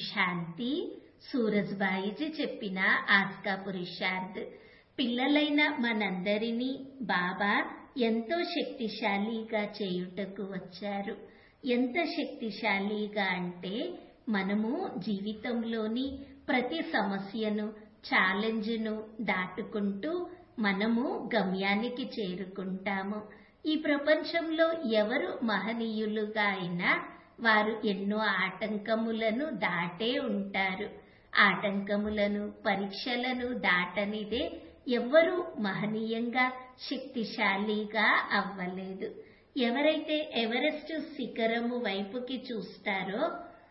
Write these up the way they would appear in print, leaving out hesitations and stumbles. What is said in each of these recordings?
శాంతి సూరజ్బాయిజీ చెప్పిన ఆస్కా పురుషార్థ్. పిల్లలైన మనందరినీ బాబా ఎంతో శక్తిశాలిగా చేయుటకు వచ్చారు. ఎంత శక్తిశాలిగా అంటే మనము జీవితంలోని ప్రతి సమస్యను, ఛాలెంజ్ను దాటుకుంటూ మనము గమ్యానికి చేరుకుంటాము. ఈ ప్రపంచంలో ఎవరు మహనీయులుగా అయినా వారు ఎన్నో ఆటంకములను దాటే ఉంటారు. ఆటంకములను, పరీక్షలను దాటనిదే ఎవ్వరూ మహనీయంగా, శక్తిశాలిగా అవ్వలేదు. ఎవరైతే ఎవరెస్ట్ శిఖరము వైపుకి చూస్తారో,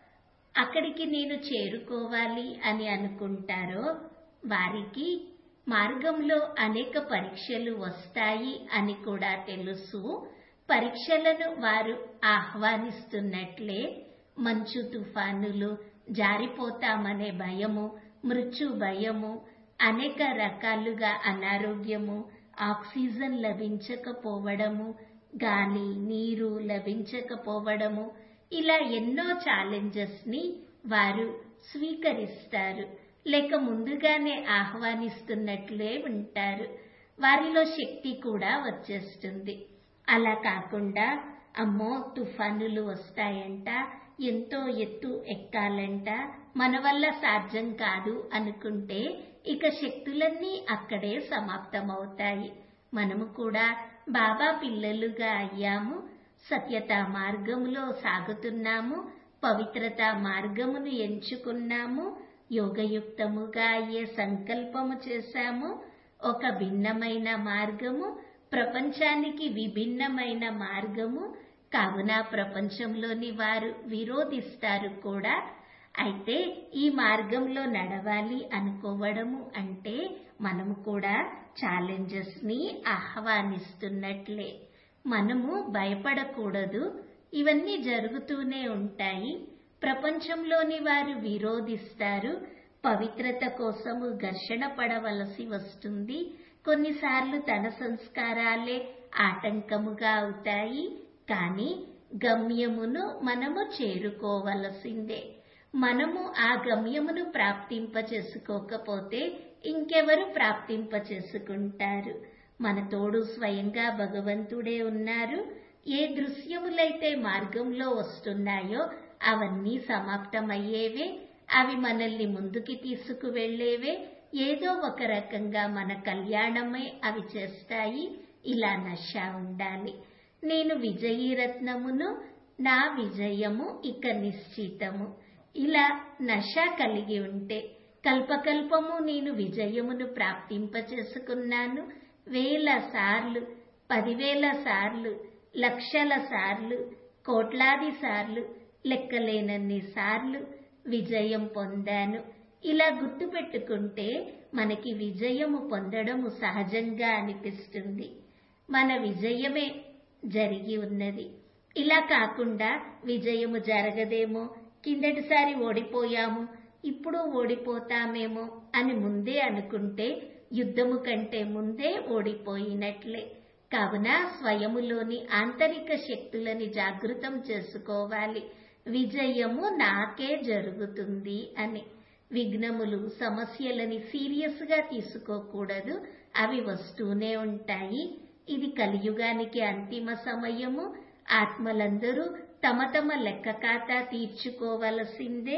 అక్కడికి నేను చేరుకోవాలి అని అనుకుంటారో, వారికి మార్గంలో అనేక పరీక్షలు వస్తాయి అని కూడా తెలుసు. పరీక్షలను వారు ఆహ్వానిస్తున్నట్లే మంచు తుఫానులు, జారిపోతామనే భయము, మృత్యు భయము, అనేక రకాలుగా అనారోగ్యము, ఆక్సిజన్ లభించకపోవడము, గాలి, నీరు లభించకపోవడము, ఇలా ఎన్నో ఛాలెంజెస్ ని వారు స్వీకరిస్తారు. లేక ముందుగానే ఆహ్వానిస్తున్నట్లే ఉంటారు. వారిలో శక్తి కూడా వచ్చేస్తుంది. అలా కాకుండా అమ్మో తుఫానులు వస్తాయంట, ఎంతో ఎత్తు ఎక్కాలంట, మన వల్ల సాధ్యం కాదు అనుకుంటే ఇక శక్తులన్నీ అక్కడే సమాప్తమవుతాయి. మనము కూడా బాబా పిల్లలుగా అయ్యాము, సత్యత మార్గములో సాగుతున్నాము, పవిత్రత మార్గమును ఎంచుకున్నాము, యోగయుక్తముగా అయ్యే సంకల్పము చేశాము. ఒక భిన్నమైన మార్గము, ప్రపంచానికి విభిన్నమైన మార్గము. కావున ప్రపంచంలోని వారు విరోధిస్తారు కూడా. అయితే ఈ మార్గంలో నడవాలి అనుకోవడము అంటే మనము కూడా ఛాలెంజెస్ ని ఆహ్వానిస్తున్నట్లే. మనము భయపడకూడదు. ఇవన్నీ జరుగుతూనే ఉంటాయి. ప్రపంచంలోని వారు విరోధిస్తారు. పవిత్రత కోసము ఘర్షణ పడవలసి వస్తుంది. కొన్నిసార్లు తన సంస్కారాలే ఆటంకముగా అవుతాయి. కానీ గమ్యమును మనము చేరుకోవలసిందే. మనము ఆ గమ్యమును ప్రాప్తింప చేసుకోకపోతే ఇంకెవరు ప్రాప్తింప చేసుకుంటారు? మన తోడు స్వయంగా భగవంతుడే ఉన్నారు. ఏ దృశ్యములైతే మార్గంలో వస్తున్నాయో అవన్నీ సమాప్తమయ్యేవే. అవి మనల్ని ముందుకి తీసుకువెళ్లేవే. ఏదో ఒక రకంగా మన కళ్యాణమే అవి చేస్తాయి. ఇలా నశ ఉండాలి. నేను విజయీ రత్నమును, నా విజయము ఇక నిశ్చితము. ఇలా నశ కలిగి ఉంటే కల్పకల్పము నేను విజయమును ప్రాప్తింప చేసుకున్నాను. 1000 సార్లు, 10,000 సార్లు, లక్షల సార్లు, కోట్లాది సార్లు, లెక్కలేనన్ని సార్లు విజయం పొందాను. ఇలా గుర్తుపెట్టుకుంటే మనకి విజయము పొందడము సహజంగా అనిపిస్తుంది. మన విజయమే జరిగి ఉన్నది. ఇలా కాకుండా విజయము జరగదేమో, కిందటిసారి ఓడిపోయాము, ఇప్పుడు ఓడిపోతామేమో అని ముందే అనుకుంటే యుద్ధము కంటే ముందే ఓడిపోయినట్లే. కావున స్వయములోని ఆంతరిక శక్తులని జాగృతం చేసుకోవాలి. విజయము నాకే జరుగుతుంది అని. విఘ్నములు, సమస్యలని సీరియస్ గా తీసుకోకూడదు. అవి వస్తూనే ఉంటాయి. ఇది కలియుగానికి అంతిమ సమయము. ఆత్మలందరూ తమ తమ లెక్క ఖాతా తీర్చుకోవలసిందే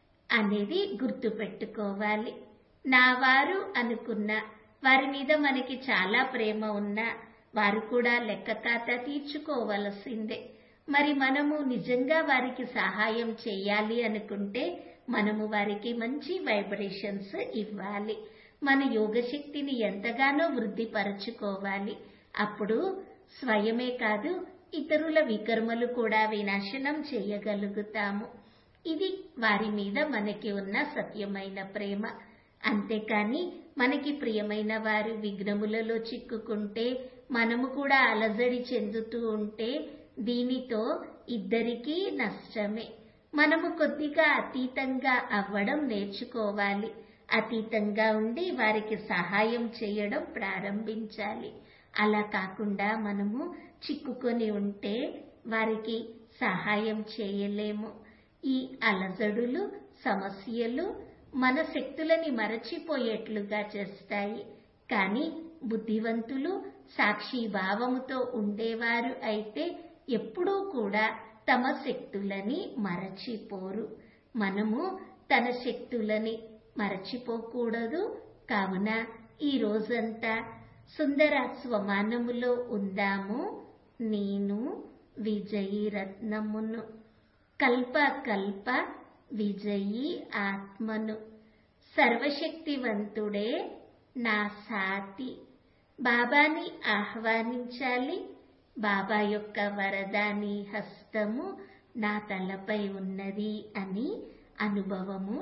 అనేది గుర్తుపెట్టుకోవాలి. నా వారు అనుకున్న వారి మీద మనకి చాలా ప్రేమ ఉన్నా వారు కూడా లెక్క ఖాతా తీర్చుకోవలసిందే. మరి మనము నిజంగా వారికి సహాయం చేయాలి అనుకుంటే మనము వారికి మంచి వైబ్రేషన్స్ ఇవ్వాలి. మన యోగశక్తిని ఎంతగానో వృద్ధిపరచుకోవాలి. అప్పుడు స్వయమే కాదు ఇతరుల వికర్మలు కూడా వినాశనం చేయగలుగుతాము. ఇది వారి మీద మనకి ఉన్న సత్యమైన ప్రేమ. అంతేకాని మనకి ప్రియమైన వారు విఘ్నములలో చిక్కుకుంటే మనము కూడా అలజడి చెందుతూ ఉంటే దీనితో ఇద్దరికీ నష్టమే. మనము కొద్దిగా అతీతంగా అవ్వడం నేర్చుకోవాలి. అతీతంగా ఉండి వారికి సహాయం చేయడం ప్రారంభించాలి. అలా కాకుండా మనము చిక్కుకొని ఉంటే వారికి సహాయం చేయలేము. ఈ అలజడులు సమస్యలు మన శక్తులని మరచిపోయేట్లుగా చేస్తాయి. కానీ బుద్ధివంతులు సాక్షిభావముతో ఉండేవారు అయితే ఎప్పుడూ కూడా తమ శక్తులని మరచిపోరు. మనము తన శక్తులని మరచిపోకూడదు. కావున ఈ రోజంతా సుందర స్వమానములో ఉందాము. నేను విజయీ రత్నమును, కల్ప కల్ప విజయీ ఆత్మను. సర్వశక్తివంతుడే నా సాటి. బాబాని ఆహ్వానించాలి. బాబా యొక్క వరదాని హస్తము నా తలపై ఉన్నది అని అనుభవము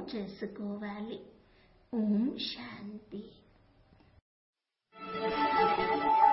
చేసుకోవాలి. ఓం శాంతి.